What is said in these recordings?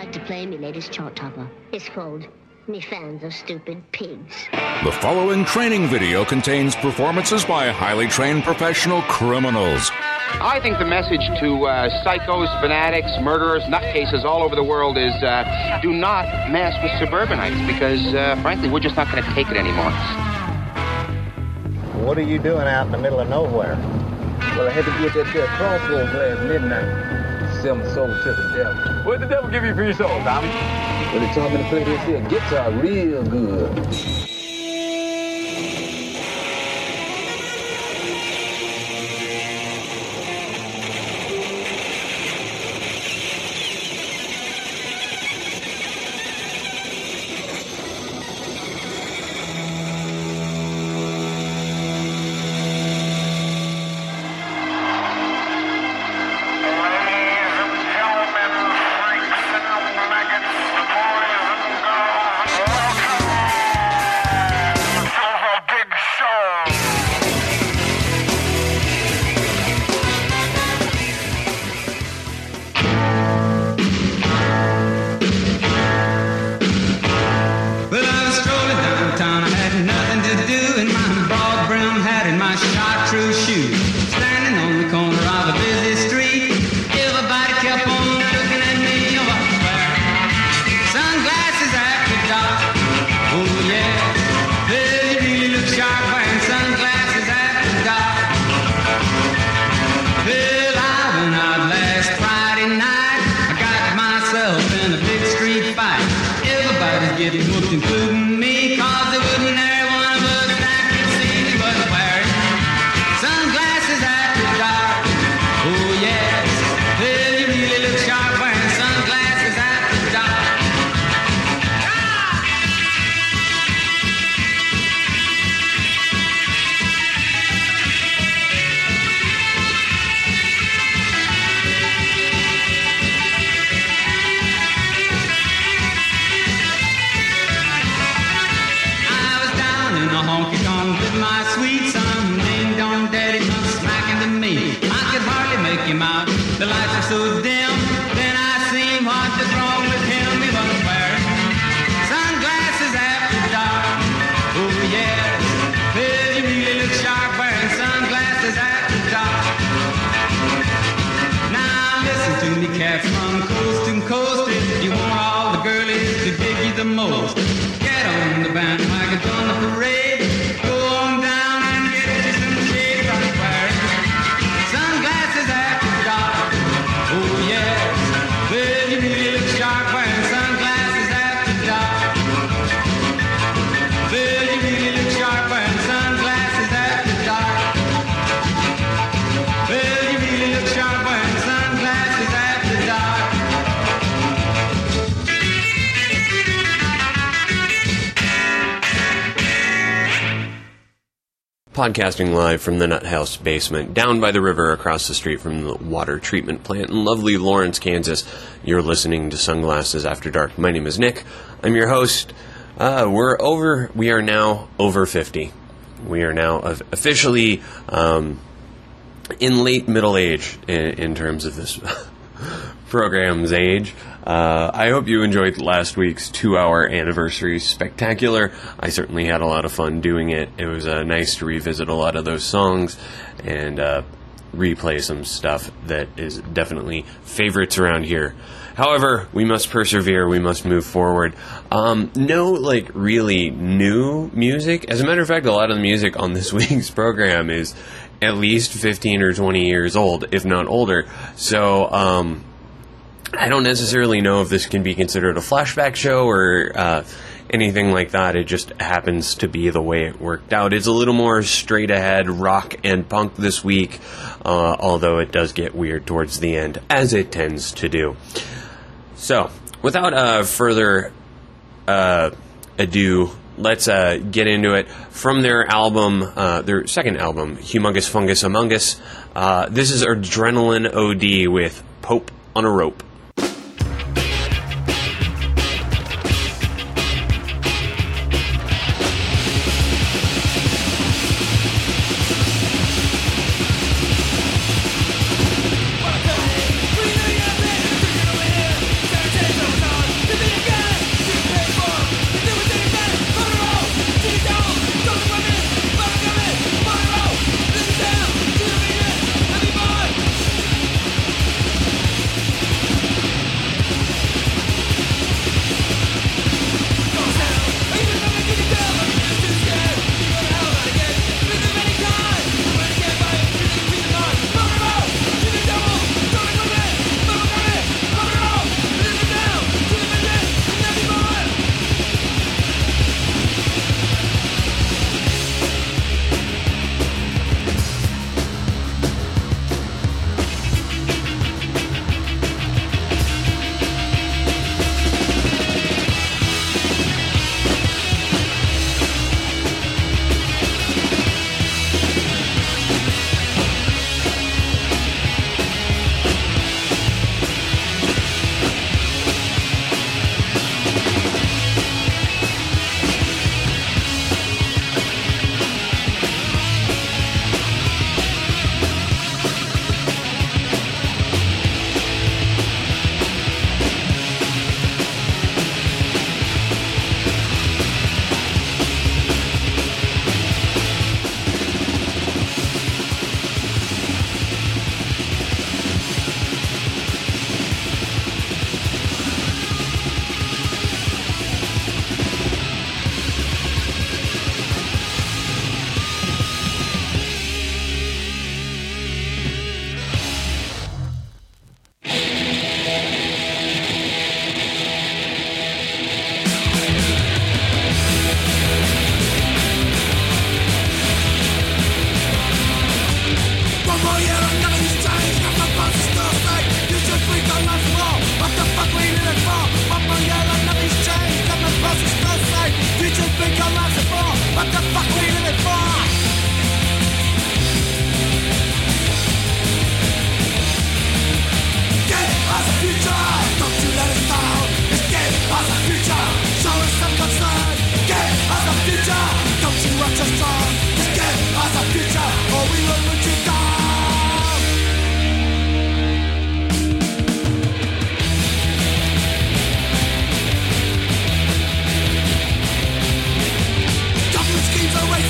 like to play me latest chart topper. It's called Me Fans Are Stupid Pigs. The following training video contains performances by highly trained professional criminals. I think the message to psychos, fanatics, murderers, nutcases all over the world is do not mess with suburbanites because, frankly, we're just not going to take it anymore. What are you doing out in the middle of nowhere? Well, I had to get that there crossroads last midnight. Sell my soul to the devil. What did the devil give you for your soul, Tommy? Well, they taught me to play this here guitar real good. Podcasting live from the Nut House basement, down by the river across the street from the water treatment plant in lovely Lawrence, Kansas. You're listening to Sunglasses After Dark. My name is Nick. I'm your host. We are now over 50. We are now officially in late middle age in terms of this program's age. I hope you enjoyed last week's 2-hour anniversary spectacular. I certainly had a lot of fun doing it. It was nice to revisit a lot of those songs and replay some stuff that is definitely favorites around here. However, we must persevere. We must move forward. No, really new music. As a matter of fact, a lot of the music on this week's program is at least 15 or 20 years old, if not older. So, I don't necessarily know if this can be considered a flashback show or anything like that. It just happens to be the way it worked out. It's a little more straight ahead rock and punk this week, although it does get weird towards the end, as it tends to do. So, without further ado, let's get into it. From their album, their second album, Humongous Fungus Among Us, this is Adrenaline OD with Pope on a Rope. Take Future's become merciful. What the fuck we living for? Give us a future. Don't you let us down. Just give us a future. Show us some concern. Give us a future. Don't you watch us strong. Just give us a future, or we will put you down. Government schemes are racist.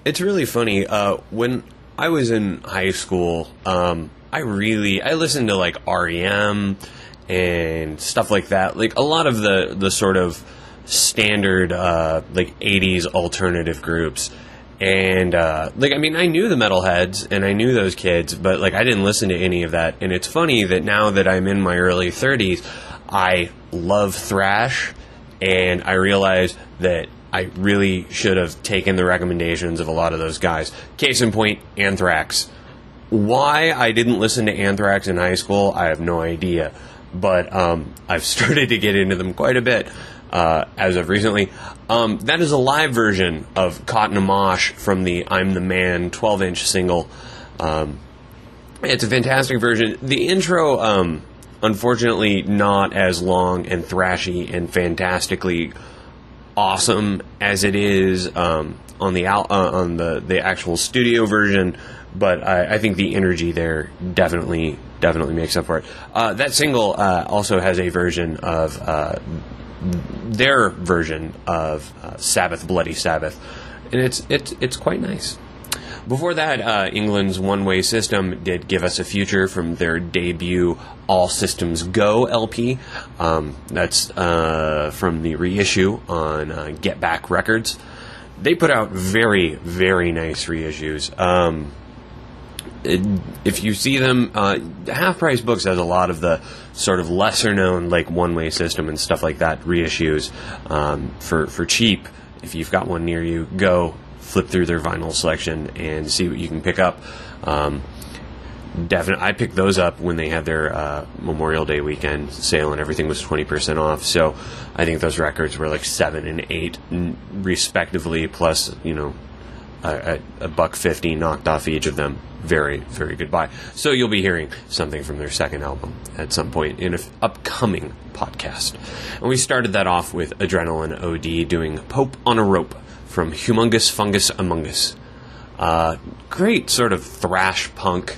It's really funny. When I was in high school, I listened to like REM and stuff like that. Like a lot of the sort of standard like 80s alternative groups. And I knew the metalheads and I knew those kids, but like I didn't listen to any of that. And it's funny that now that I'm in my early 30s, I love thrash, and I realize that I really should have taken the recommendations of a lot of those guys. Case in point, Anthrax. Why I didn't listen to Anthrax in high school, I have no idea. But I've started to get into them quite a bit as of recently. That is a live version of Caught in a Mosh from the I'm the Man 12-inch single. It's a fantastic version. The intro, unfortunately, not as long and thrashy and fantastically awesome as it is on the actual studio version, but I think the energy there definitely makes up for it. That single also has a version of their version of Sabbath, Bloody Sabbath, and it's quite nice. Before that, England's One Way System did give us a Future from their debut All Systems Go LP. That's from the reissue on Get Back Records. They put out very, very nice reissues. If you see them, Half Price Books has a lot of the sort of lesser known, like One Way System and stuff like that, reissues for cheap. If you've got one near you, go flip through their vinyl selection and see what you can pick up. Definitely, I picked those up when they had their Memorial Day weekend sale and everything was 20% off. So I think those records were like $7 and $8 respectively, plus a $1.50 knocked off each of them. Very, very good buy. So you'll be hearing something from their second album at some point in an upcoming podcast. And we started that off with Adrenaline OD doing Pope on a Rope from Humongous Fungus Among Us. Great sort of thrash punk.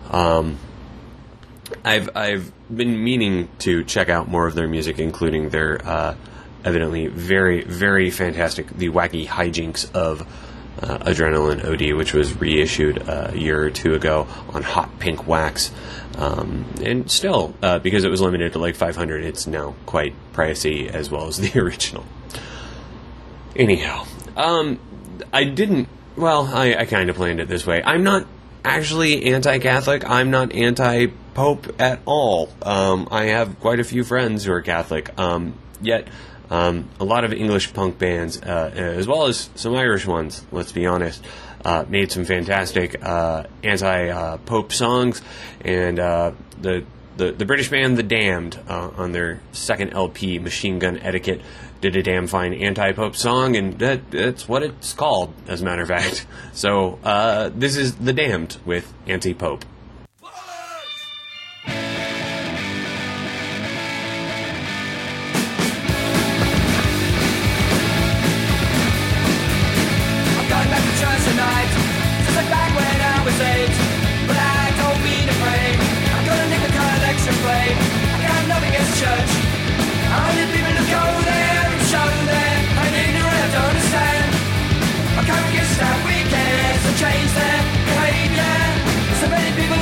I've been meaning to check out more of their music, including their evidently very, very fantastic The Wacky Hijinks of Adrenaline OD, which was reissued a year or two ago on Hot Pink Wax. And still, because it was limited to like 500, it's now quite pricey as well as the original. Anyhow, I kind of planned it this way. I'm not actually anti-Catholic. I'm not anti-Pope at all. I have quite a few friends who are Catholic. Yet, a lot of English punk bands, as well as some Irish ones, let's be honest, made some fantastic anti-Pope songs. And the British band The Damned, on their second LP, Machine Gun Etiquette, did a damn fine anti-Pope song, and that's what it's called, as a matter of fact. So, this is The Damned with Anti-Pope. Change their behavior. So many people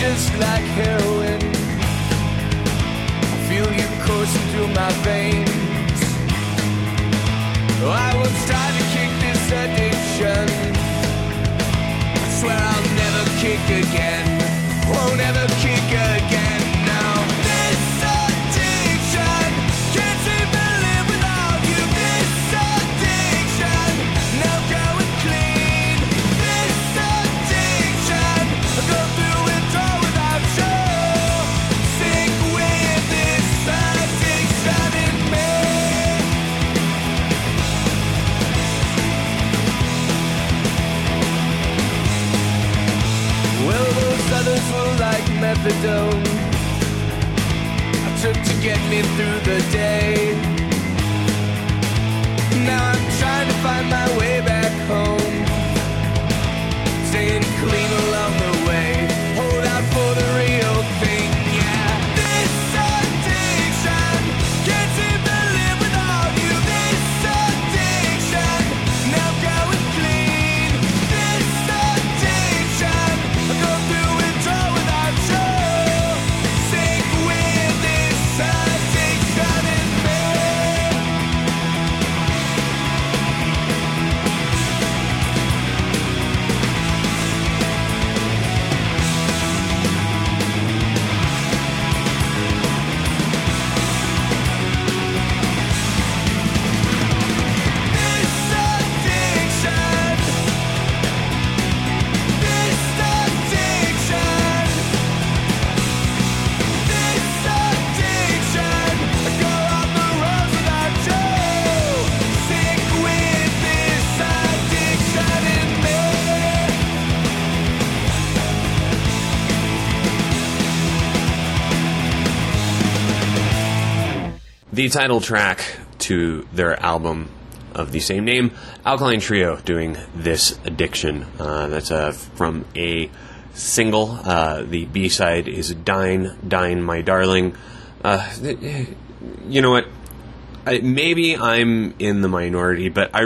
just like heroin. I feel you coursing through my veins. I will try to kick this addiction. I swear I'll never kick again. Won't ever kick again. No, this addiction can't seem to live without you. This addiction, now going clean. This addiction, I go through withdrawal without you. Sick with this addiction in me. Well, those others were like methadone. I took to get me through the day. Now I'm trying to find my way back home. Staying clean along the way. Hold out for the real thing, yeah. This addiction can't seem to live without you. This addiction, now going clean. This addiction, I go through withdrawal without you. Sick with this addiction in me. The title track to their album of the same name, Alkaline Trio, doing This Addiction. That's from a single. The B-side is Dine, Dine, My Darling. You know what? Maybe I'm in the minority, but I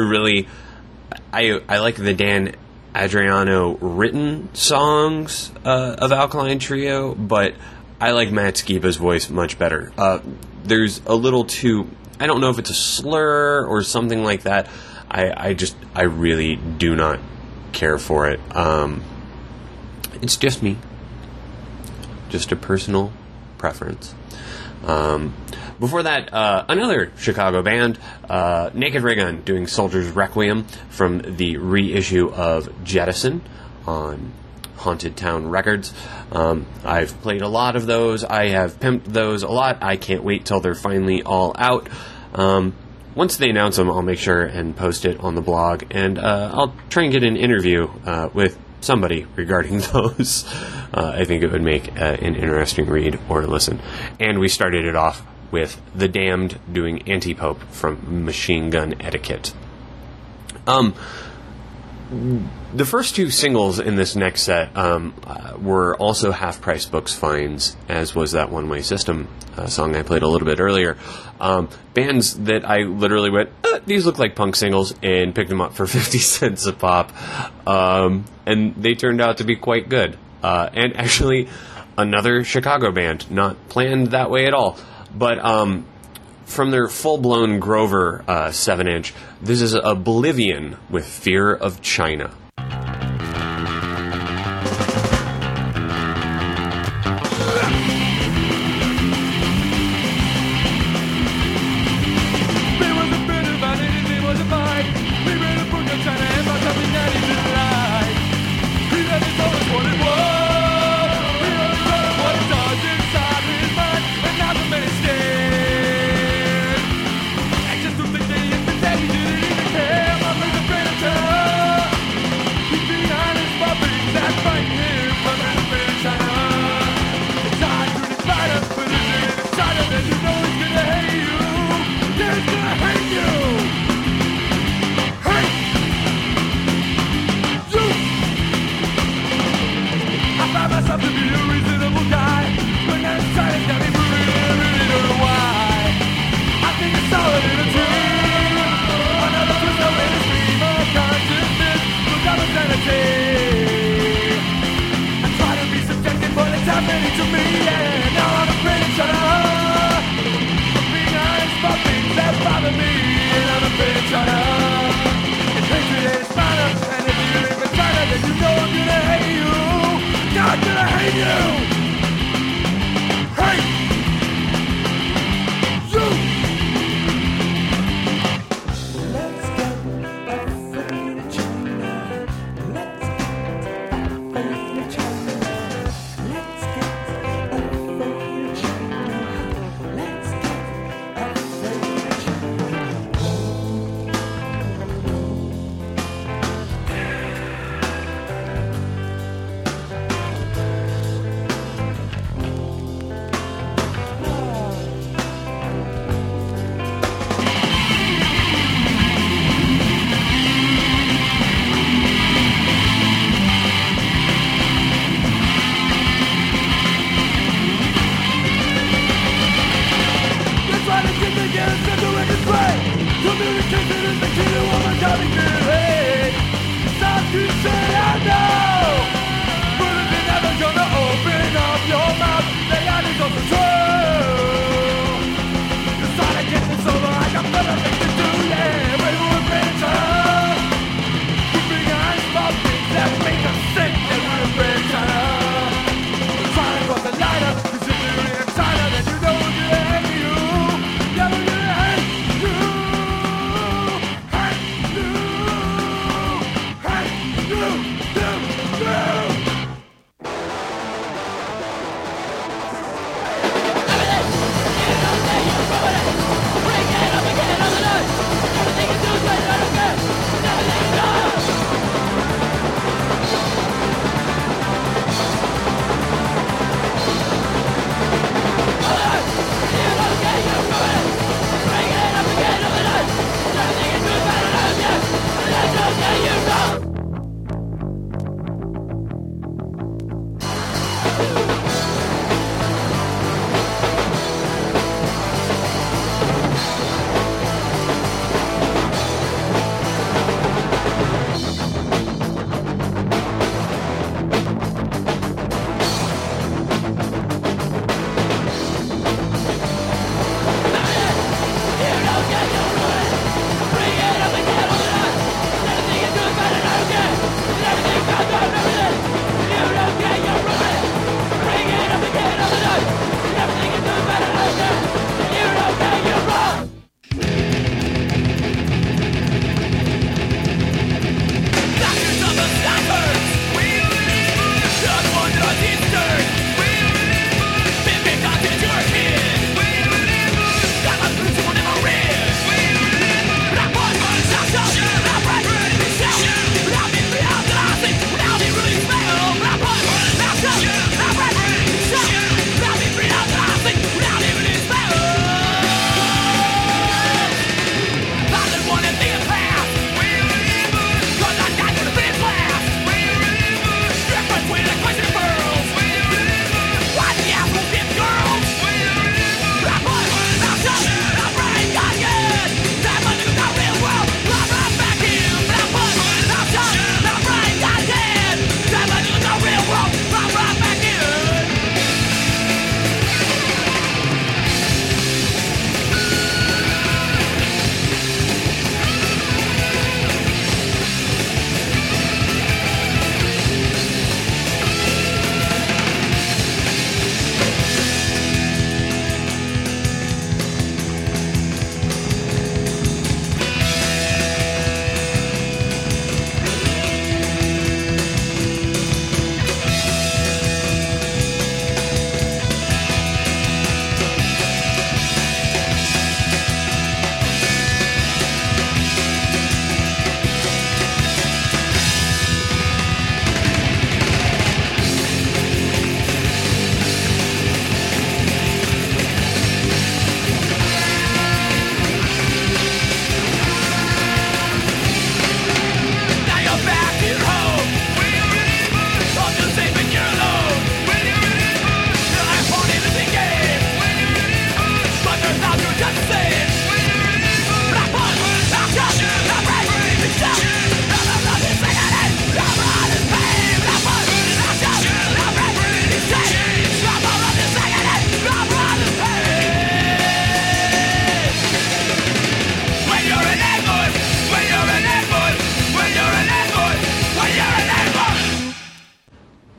like the Dan Adriano written songs of Alkaline Trio, but I like Matt Skiba's voice much better. There's a little too, I don't know if it's a slur or something like that. I really do not care for it. It's just me. Just a personal preference. Before that, another Chicago band, Naked Raygun, doing Soldier's Requiem from the reissue of Jettison on Haunted Town Records. I've played a lot of those. I have pimped those a lot. I can't wait till they're finally all out. Once they announce them, I'll make sure and post it on the blog, and I'll try and get an interview with somebody regarding those. I think it would make an interesting read or listen. And we started it off with The Damned doing Antipope from Machine Gun Etiquette. The first two singles in this next set were also half-price Books finds, as was that One Way System song I played a little bit earlier. Bands that I literally went, these look like punk singles, and picked them up for 50 cents a pop. And they turned out to be quite good. And actually, another Chicago band, not planned that way at all. But from their full-blown Grover 7-inch, this is Oblivion with Fear of China.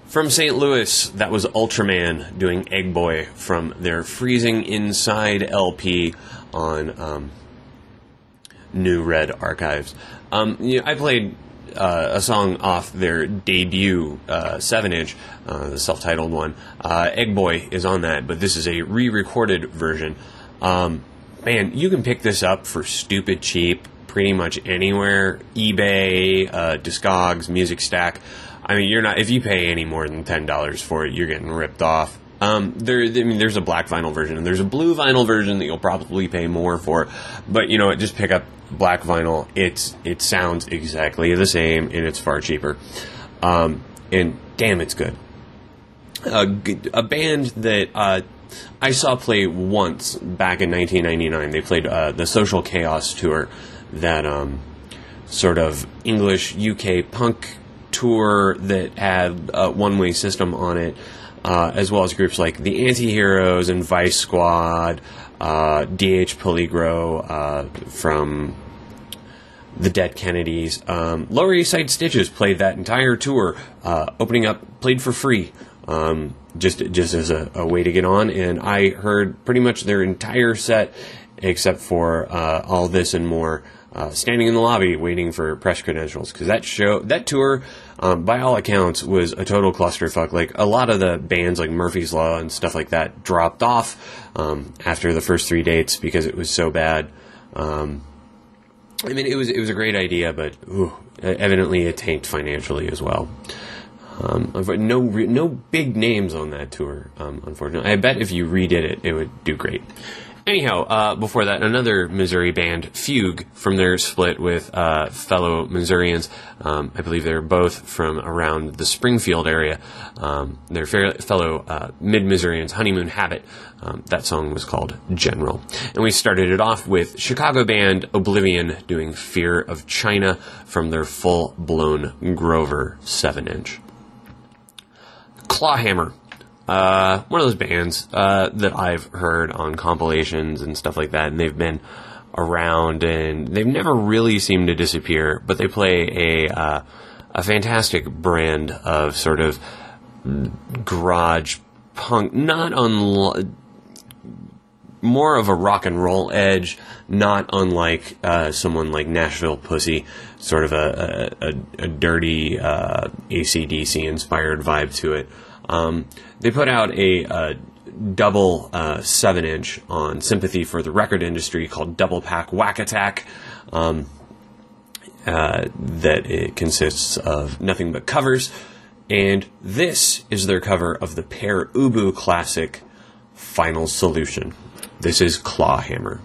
From St. Louis, that was Ultraman doing Egg Boy from their Freezing Inside LP on New Red Archives. I played a song off their debut 7-inch, the self-titled one. Egg Boy is on that, but this is a re-recorded version. Man, you can pick this up for stupid cheap pretty much anywhere. eBay, Discogs, Music Stack. I mean, if you pay any more than $10 for it, you're getting ripped off. There's a black vinyl version, and there's a blue vinyl version that you'll probably pay more for. But, just pick up black vinyl. It sounds exactly the same, and it's far cheaper. And damn, it's good. A band that I saw play once back in 1999. They played the Social Chaos tour, that sort of English UK punk tour that had a one-way system on it, as well as groups like the Anti-Heroes and Vice Squad, D.H. Peligro from the Dead Kennedys. Lower East Side Stitches played that entire tour, opening up, played for free, just as a way to get on, and I heard pretty much their entire set, except for All This and More, standing in the lobby waiting for press credentials, because that tour, by all accounts, was a total clusterfuck. Like, a lot of the bands like Murphy's Law and stuff like that dropped off after the first 3 dates because it was so bad. It was a great idea, but evidently it tanked financially as well. No big names on that tour, unfortunately. I bet if you redid it, it would do great. Anyhow, before that, another Missouri band, Fugue, from their split with fellow Missourians. I believe they're both from around the Springfield area. Their fellow mid-Missourians, Honeymoon Habit. That song was called General. And we started it off with Chicago band Oblivion doing Fear of China from their full-blown Grover 7-inch. Clawhammer. One of those bands that I've heard on compilations and stuff like that, and they've been around, and they've never really seemed to disappear, but they play a fantastic brand of sort of garage punk, more of a rock and roll edge, not unlike someone like Nashville Pussy, sort of a dirty AC/DC inspired vibe to it. They put out a double 7-inch on Sympathy for the Record Industry called Double Pack Whack Attack. That it consists of nothing but covers, and this is their cover of the Pere Ubu classic Final Solution. This is Clawhammer.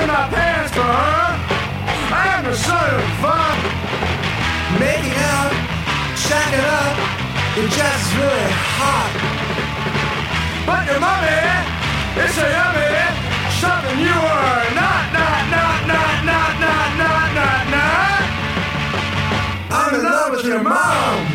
in my pants for her. I am the son of fun. Making out, shacking up, it just really hot. But your mommy, it's a yummy, something you are not. I'm in love with your mom.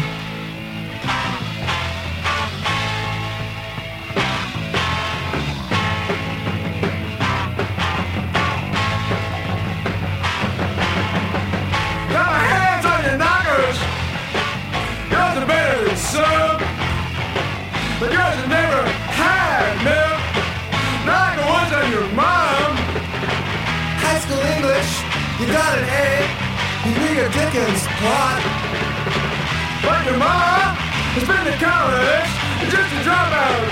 Got my hands on your knockers. Yours are better than some, but yours have never had milk, like the ones on your mom. High school English, you got an A. You read a Dickens plot. But your mom has been to college just to drop out.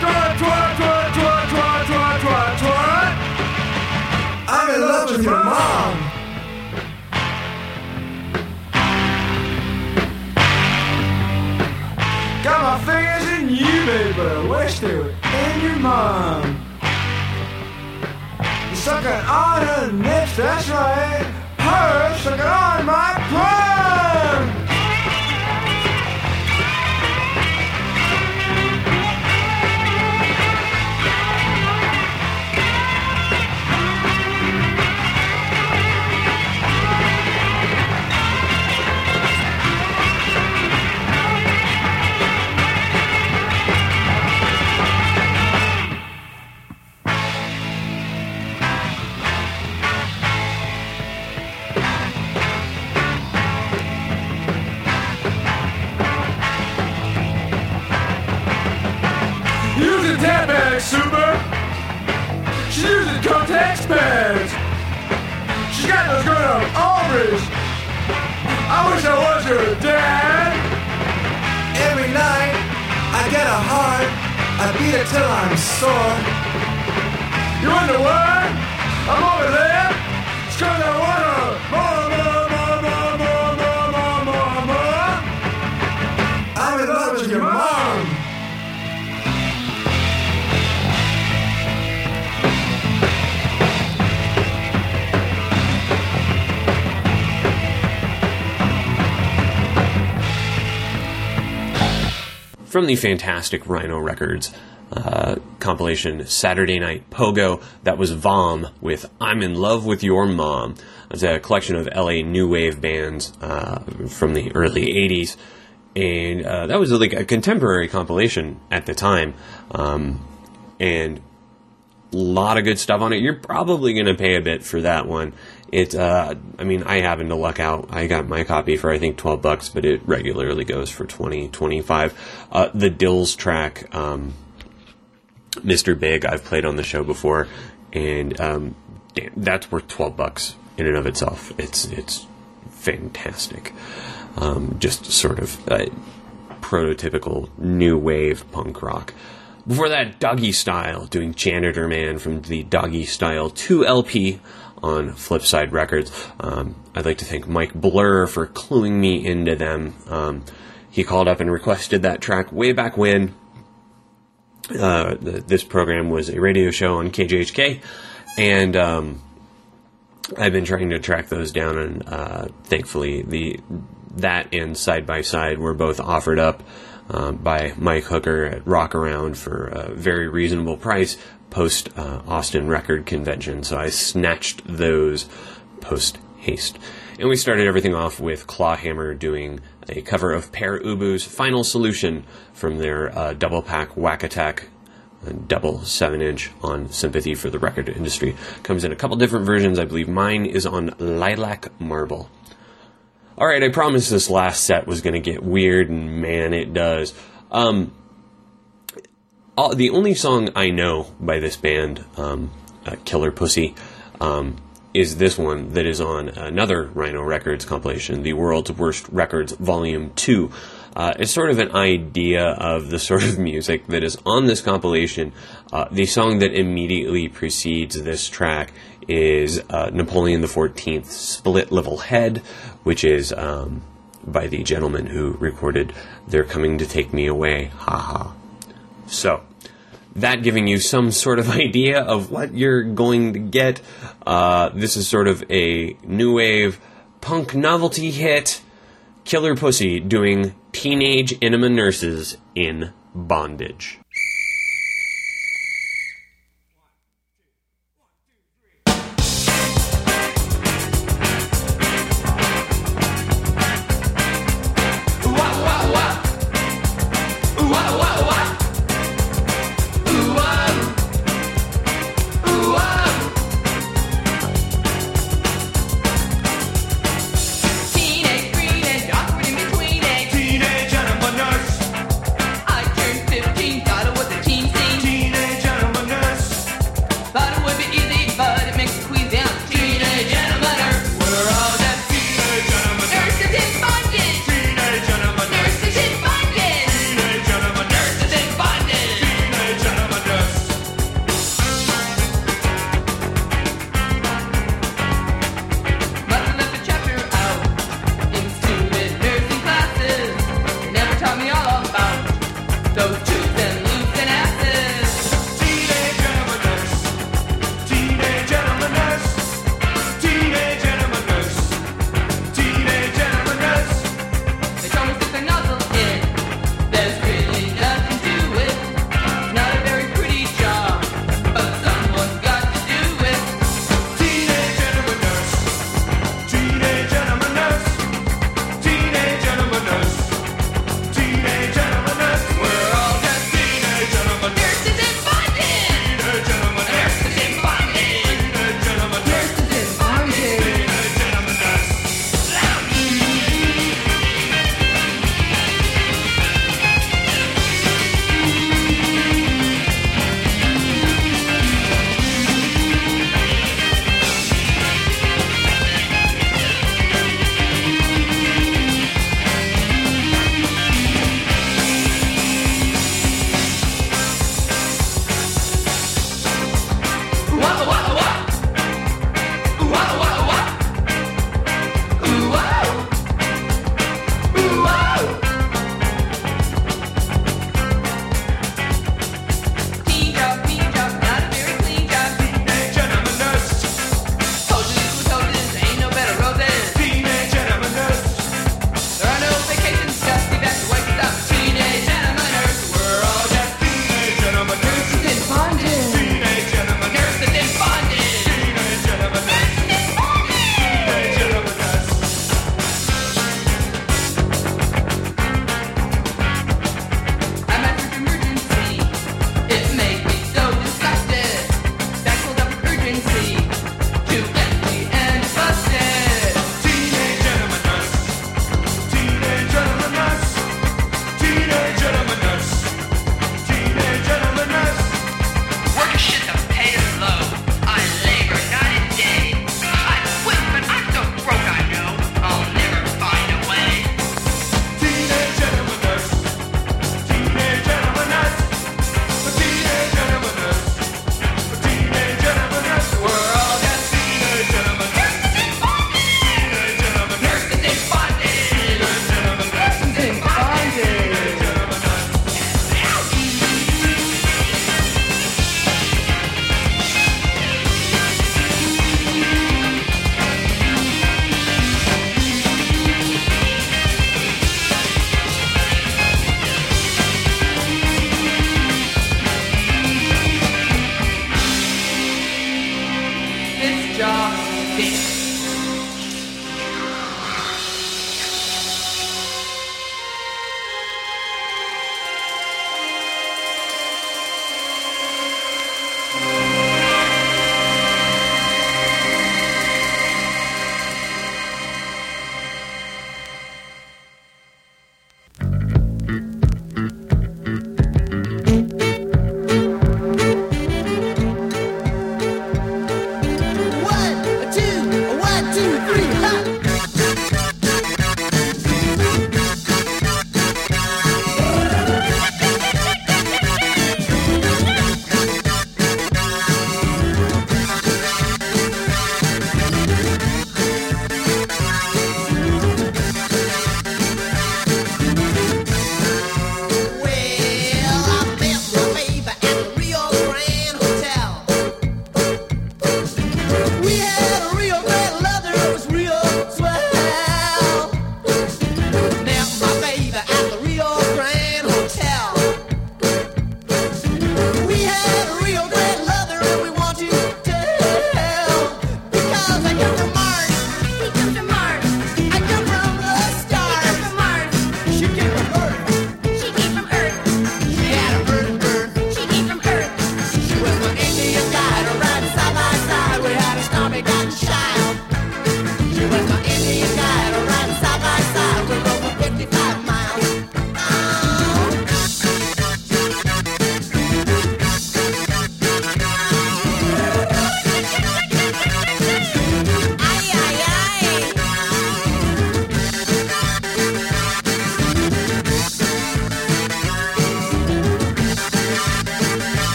Twat. I'm in love with your mom. Got my fingers in you, baby, but I wish they were in your mom. You're sucking on her nips, that's right. Her sucking on my plum. Super. She uses Kotex pads. She's got those grown up ovaries. I wish I was your dad. Every night I get a heart. I beat it till I'm sore. You wonder why I'm over there? It's 'cause I wanna more. I'm in love with your mom. From the fantastic Rhino Records compilation Saturday Night Pogo, that was Vom with I'm in Love with Your Mom. It's a collection of LA new wave bands from the early 80s, and that was like a contemporary compilation at the time, and a lot of good stuff on it. You're probably going to pay a bit for that one. It, I mean, I happened to luck out. I got my copy for, I think, $12, but it regularly goes for $20, $25. The Dills track, Mr. Big, I've played on the show before, and that's worth $12 in and of itself. It's fantastic. Just sort of prototypical new wave punk rock. Before that, Doggy Style, doing Janitor Man from the Doggy Style 2 LP on Flipside Records. I'd like to thank Mike Blur for cluing me into them. He called up and requested that track way back when this program was a radio show on KJHK, and I've been trying to track those down, and thankfully that and Side by Side were both offered up by Mike Hooker at Rock Around for a very reasonable price post Austin Record Convention, so I snatched those post haste. And we started everything off with Clawhammer doing a cover of Pere Ubu's Final Solution from their double pack Whack Attack double 7-inch on Sympathy for the Record Industry. Comes in a couple different versions. I believe mine is on Lilac Marble. Alright, I promised this last set was going to get weird, and man, it does. The only song I know by this band, Killer Pussy, is this one that is on another Rhino Records compilation, The World's Worst Records Volume 2. It's sort of an idea of the sort of music that is on this compilation. The song that immediately precedes this track is Napoleon XIV's Split Level Head, which is by the gentleman who recorded They're Coming to Take Me Away. Haha. So, that giving you some sort of idea of what you're going to get. This is sort of a new wave punk novelty hit. Killer Pussy doing Teenage Enema Nurses in Bondage.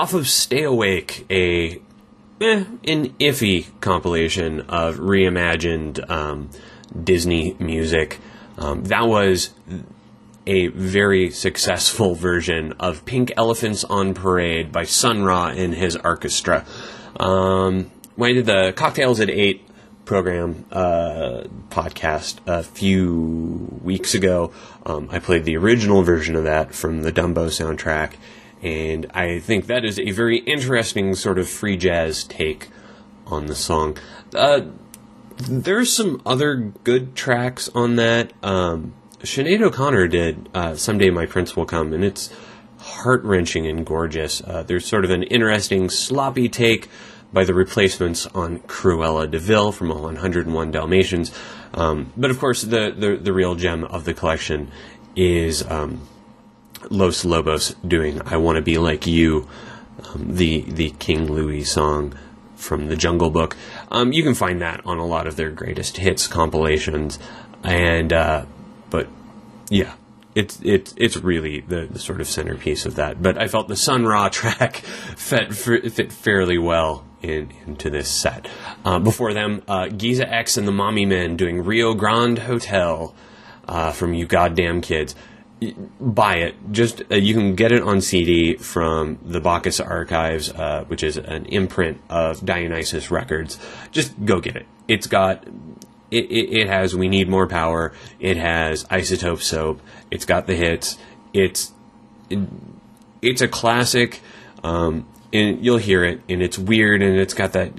off of Stay Awake, an iffy compilation of reimagined Disney music. That was a very successful version of Pink Elephants on Parade by Sun Ra and his orchestra. When I did the Cocktails at 8 program podcast a few weeks ago, I played the original version of that from the Dumbo soundtrack, and I think that is a very interesting sort of free jazz take on the song. There's some other good tracks on that. Sinead O'Connor did Someday My Prince Will Come, and it's heart-wrenching and gorgeous. There's sort of an interesting, sloppy take by the Replacements on Cruella de Vil from 101 Dalmatians. But of course, the real gem of the collection is Los Lobos doing I Want to Be Like You, the King Louis song from the Jungle Book. You can find that on a lot of their greatest hits compilations, and but yeah, it's really the sort of centerpiece of that. But I felt the Sun Ra track fit fairly well into this set. Before them, Giza X and the Mommy Men doing Rio Grande Hotel from You Goddamn Kids. Buy it. Just you can get it on CD from the Bacchus Archives, which is an imprint of Dionysus Records. Just go get it. It's got it has We Need More Power. It has Isotope Soap. It's got the hits. It's a classic, and you'll hear it, and it's weird, and it's got that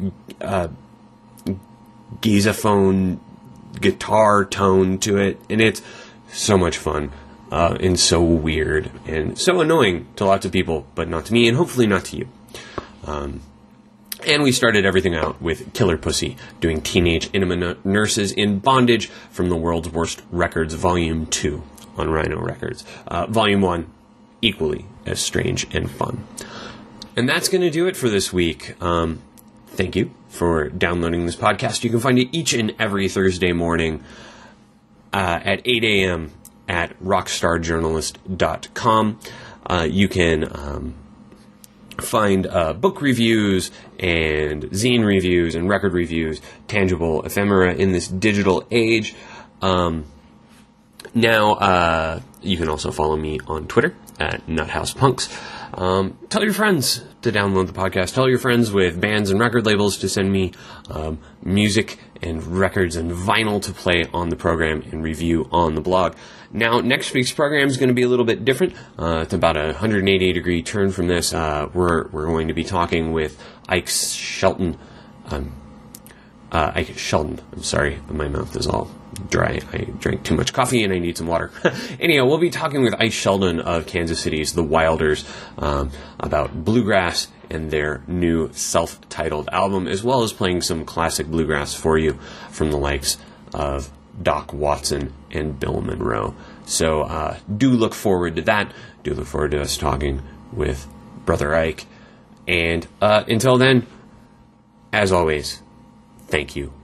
Gizaphone guitar tone to it, and it's so much fun. And so weird and so annoying to lots of people, but not to me, and hopefully not to you. And we started everything out with Killer Pussy doing Teenage Enema Nurses in Bondage from the World's Worst Records Volume 2 on Rhino Records. Volume 1, equally as strange and fun. And that's going to do it for this week. Thank you for downloading this podcast. You can find it each and every Thursday morning at 8 a.m. at rockstarjournalist.com. You can find book reviews and zine reviews and record reviews, tangible ephemera in this digital age. Now, you can also follow me on Twitter at NutHousePunks. Tell your friends to download the podcast. Tell your friends with bands and record labels to send me music and records and vinyl to play on the program and review on the blog. Now, next week's program is going to be a little bit different. It's about a 180-degree turn from this. We're going to be talking with Ike Shelton. Ike Sheldon. I'm sorry, my mouth is all dry. I drank too much coffee and I need some water. Anyhow, we'll be talking with Ike Sheldon of Kansas City's The Wilders about bluegrass and their new self-titled album, as well as playing some classic bluegrass for you from the likes of Doc Watson and Bill Monroe. So do look forward to that. Do look forward to us talking with Brother Ike. And until then, as always, thank you